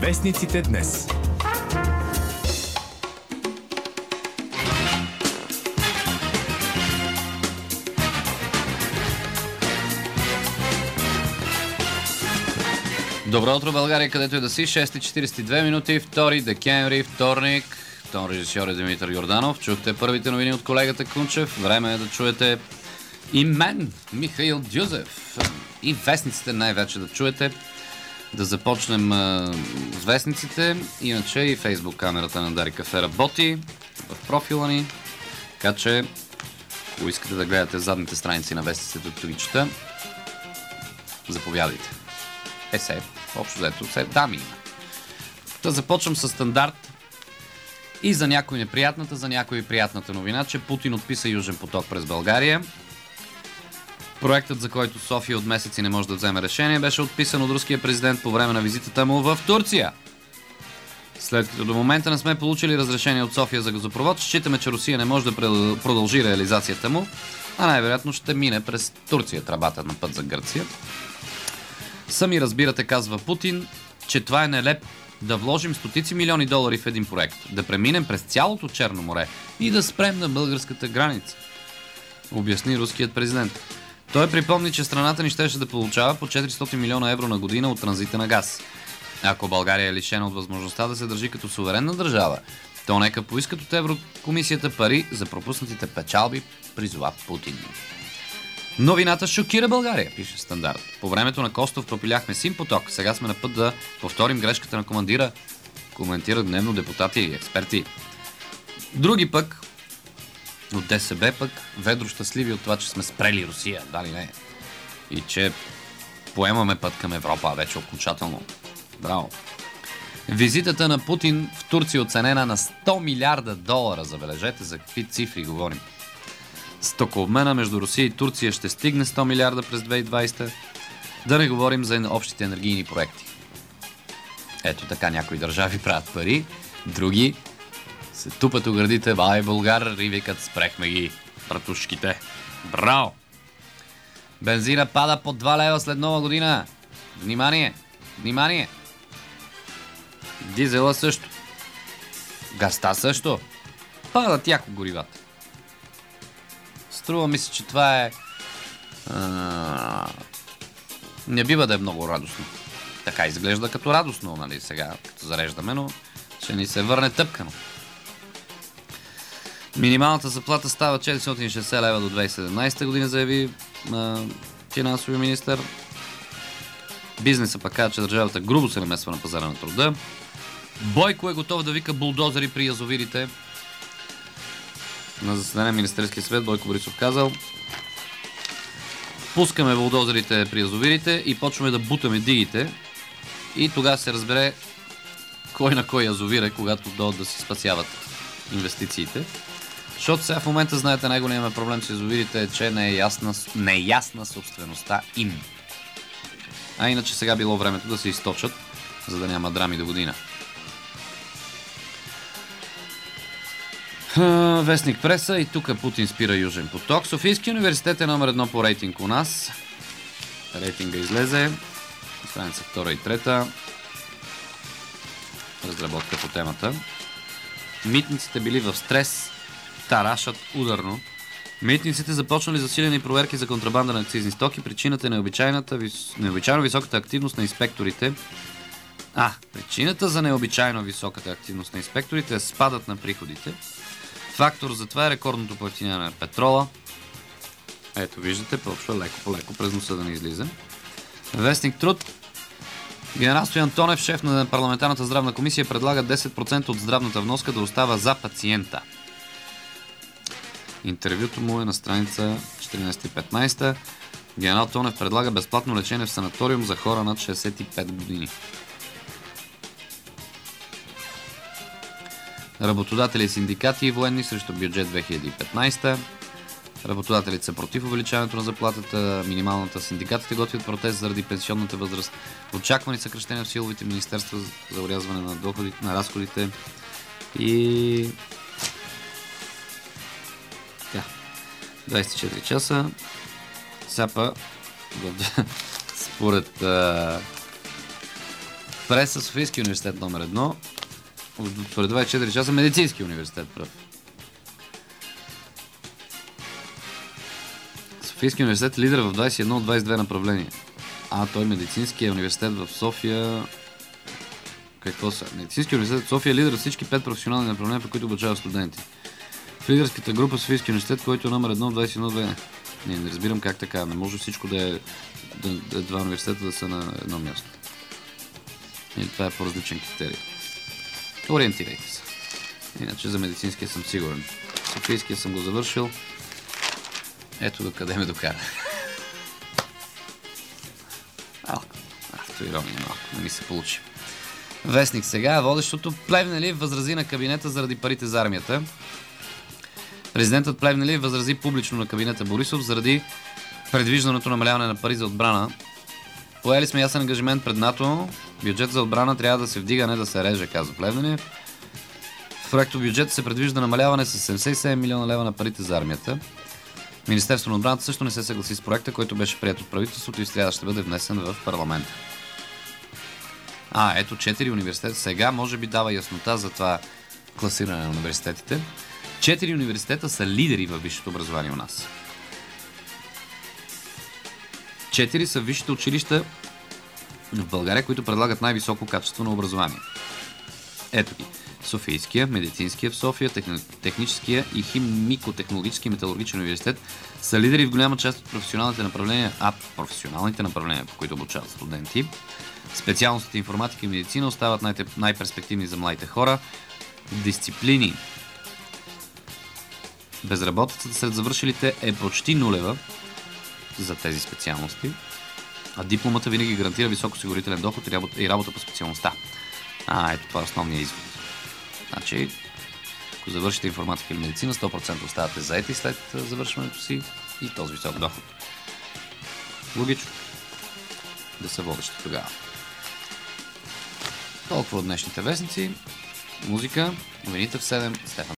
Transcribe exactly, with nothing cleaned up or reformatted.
Вестниците днес. Добро утро, България, където и да си. шеста и четиридесет и две минути, втори декември, вторник. Тон режисьор е Димитър Йорданов. Чухте първите новини от колегата Кунчев. Време е да чуете и мен, Михаил Дюзев. И вестниците най-вече да чуете. Да започнем а, с вестниците. Иначе и Фейсбук камерата на Дари Кафе работи в профила ни. Така че, ако искате да гледате задните страници на вестниците, които ви чета, заповядайте. Е, се, общо взето, се, дами има. Да започвам с стандарт. И за някой неприятната, за някой приятната новина, че Путин отписа Южен поток през България. Проектът, за който София от месеци не може да вземе решение, беше отписан от руския президент по време на визитата му в Турция. След като до момента не сме получили разрешение от София за газопровод, считаме, че Русия не може да продължи реализацията му, а най-вероятно ще мине през Турция тръбата на път за Гърция. Сами разбирате, казва Путин, че това е нелеп да вложим стотици милиони долари в един проект, да преминем през цялото Черно море и да спрем на българската граница, обясни руският президент. Той припомни, че страната ни щеше да получава по четиристотин милиона евро на година от транзита на газ. Ако България е лишена от възможността да се държи като суверенна държава, то нека поискат от Еврокомисията пари за пропуснатите печалби, призова Путин. Новината шокира България, пише Стандарт. По времето на Костов пропиляхме син поток. Сега сме на път да повторим грешката на командира. Коментират дневно депутати и експерти. Други пък, от ДСБ пък, ведро щастливи от това, че сме спрели Русия. Дали не? И че поемаме път към Европа, вече окончателно. Браво! Визитата на Путин в Турция оценена на сто милиарда долара. Забележете за какви цифри говорим. Стокообмена между Русия и Турция ще стигне сто милиарда през две хиляди и двадесета. Да не говорим за общите енергийни проекти. Ето така някои държави правят пари, други се тупат у гърдите, бай Българ, и викат спрехме ги, братушките. Браво! Бензина пада по два лева след нова година. Внимание! Внимание! Дизела също. Газта също. Падат яко горивата. Струва ми се, че това е... А... Не бива да е много радостно. Така изглежда като радостно, нали, сега, като зареждаме, но ще ни се върне тъпкано. Минималната заплата става четиристотин и шейсет лева до две хиляди и седемнадесета година, заяви а, финансовия министър. Бизнесът пък казва, че държавата грубо се намесва на пазара на труда. Бойко е готов да вика булдозери при язовирите. На заседание на Министерския съвет Бойко Борисов казал: пускаме булдозерите при язовирите и почваме да бутаме дигите и тогава се разбере кой на кой язовир е, когато дойдат да си спасяват инвестициите. Защото сега в момента, знаете, най-големият проблем с язовирите е, че не е ясна, не е ясна собствеността им. А иначе сега било времето да се източат, за да няма драми до година. Вестник преса и тук Путин спира Южен поток. Софийски университет е номер едно по рейтинг у нас. Рейтинга излезе. Страница втора и трета. Разработка по темата. Митниците били в стрес. Тарашат ударно. Митниците започнали засилени проверки за контрабанда на акцизни стоки. Причината е необичайната, необичайно високата активност на инспекторите. А, причината за необичайно високата активност на инспекторите е спадът на приходите. Фактор за това е рекордното поевтиняване на петрола. Ето виждате, почва леко по леко през носа да не излиза. Вестник Труд. Генерал Стоян Тонев, шеф на парламентарната здравна комисия, предлага десет процента от здравната вноска да остава за пациента. Интервюто му е на страница четиринадесета и петнадесета. Генерал Тонев предлага безплатно лечение в санаториум за хора над шейсет и пет години. Работодатели, синдикати и военни срещу бюджет две хиляди и петнадесета. Работодателите са против увеличаването на заплатата, минималната, синдикатите готвят протест заради пенсионната възраст. Очаквани съкращения в силовите министерства за урязване на доходите, на разходите и... Така. двадесет и четири часа. Сапа според а... Преса, Софийски университет номер едно. Според двайсет и четири часа Медицински университет пръв. Софийски университет лидер в двайсет и едно от двайсет и две направления. А, той Медицинския университет в София... Какво са? Медицинския университет в София е лидер в всички пет професионални направления, по които обучава студенти. В лидерската група Софийски университет, който е номер едно от двайсет и едно от две. Не, не разбирам как така. Не може всичко да е... Да, да, два университета да са на едно място. Или това е по-различен критерий. Ориентирайте се. Иначе за медицинския съм сигурен. Софийския съм го завършил. Ето до къде ме докара. Автоирония малко. Не ми се получи. Вестник сега. Водещото Плевнелиев възрази на кабинета заради парите за армията. Президентът Плевнелиев възрази публично на кабинета Борисов заради предвижданото намаляване на пари за отбрана. Поели сме ясен ангажимент пред НАТО. Бюджет за отбрана трябва да се вдига, не да се реже, казва Плевнелиев. В проекто бюджет се предвижда намаляване с седемдесет и седем милиона лева на парите за армията. Министерството на отбраната също не се съгласи с проекта, който беше прият от правителството и сряда ще бъде внесен в парламента. А, ето четири университета. Сега може би дава яснота за това класиране на университетите. Четири университета са лидери във висшето образование у нас. Четири са висшите училища в България, които предлагат най-високо качество на образование. Ето ги. Софийския, Медицинския в София, Техническия и Химико-технологически металургичен университет са лидери в голяма част от професионалните направления, а професионалните направления, по които обучават студенти. Специалностите информатика и медицина остават най- най-перспективни за младите хора. Дисциплини. Безработицата сред завършилите е почти нулева за тези специалности, а дипломата винаги гарантира висок осигурителен доход и работа, и работа по специалността. А, ето това е основният извод. Значи, ако завършите информатика или медицина, сто процента оставате заети след завършването си и този висок доход. Логично да са водещи тогава. Толкова от днешните вестници. Музика. Новините в седем. Стефан.